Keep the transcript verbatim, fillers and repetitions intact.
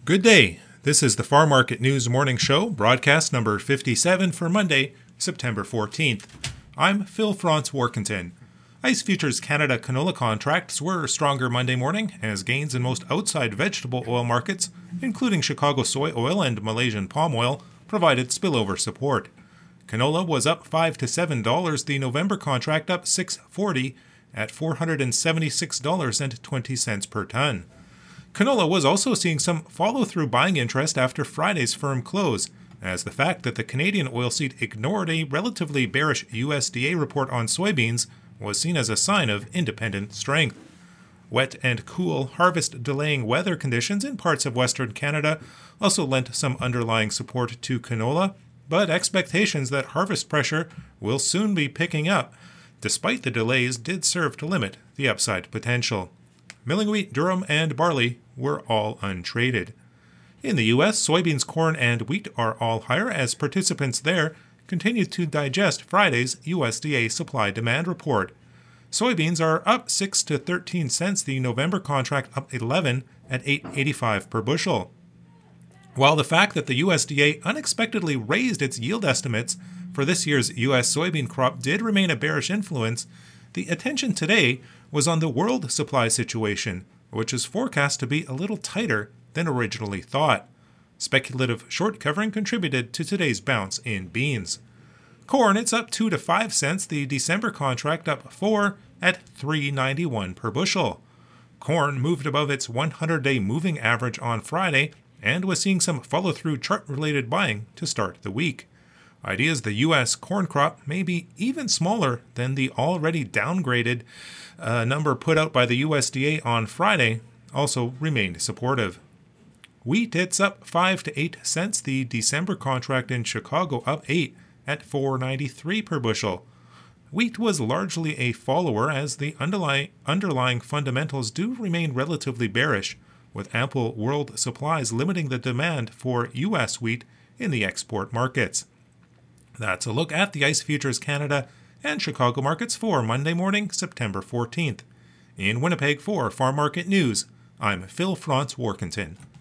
Good day. This is the Farm Market News Morning Show, broadcast number fifty-seven for Monday, September fourteenth. I'm Phil Franz Warkentin. ICE Futures Canada canola contracts were stronger Monday morning as gains in most outside vegetable oil markets, including Chicago soy oil and Malaysian palm oil, provided spillover support. Canola was up five to seven dollars, the November contract up six forty at four hundred seventy-six dollars and twenty cents per ton. Canola was also seeing some follow-through buying interest after Friday's firm close, as the fact that the Canadian oilseed ignored a relatively bearish U S D A report on soybeans was seen as a sign of independent strength. Wet and cool, harvest-delaying weather conditions in parts of Western Canada also lent some underlying support to canola, but expectations that harvest pressure will soon be picking up, despite the delays, did serve to limit the upside potential. Milling wheat, durum, and barley were all untraded. In the U S, soybeans, corn, and wheat are all higher as participants there continue to digest Friday's U S D A supply-demand report. Soybeans are up six to thirteen cents, the November contract up eleven at eight eighty-five per bushel. While the fact that the U S D A unexpectedly raised its yield estimates for this year's U S soybean crop did remain a bearish influence, the attention today was on the world supply situation, which is forecast to be a little tighter than originally thought. Speculative short covering contributed to today's bounce in beans. Corn, it's up two to five cents, the December contract up four at three ninety-one per bushel. Corn moved above its one hundred day moving average on Friday and was seeing some follow-through chart-related buying to start the week. Ideas the U S corn crop may be even smaller than the already downgraded uh, number put out by the U S D A on Friday also remained supportive. Wheat, it's up five to eight cents, the December contract in Chicago up eight at four ninety-three per bushel. Wheat was largely a follower as the underlying, underlying fundamentals do remain relatively bearish, with ample world supplies limiting the demand for U S wheat in the export markets. That's a look at the ICE Futures Canada and Chicago markets for Monday morning, September fourteenth. In Winnipeg for Farm Market News, I'm Phil Franz Warkentin.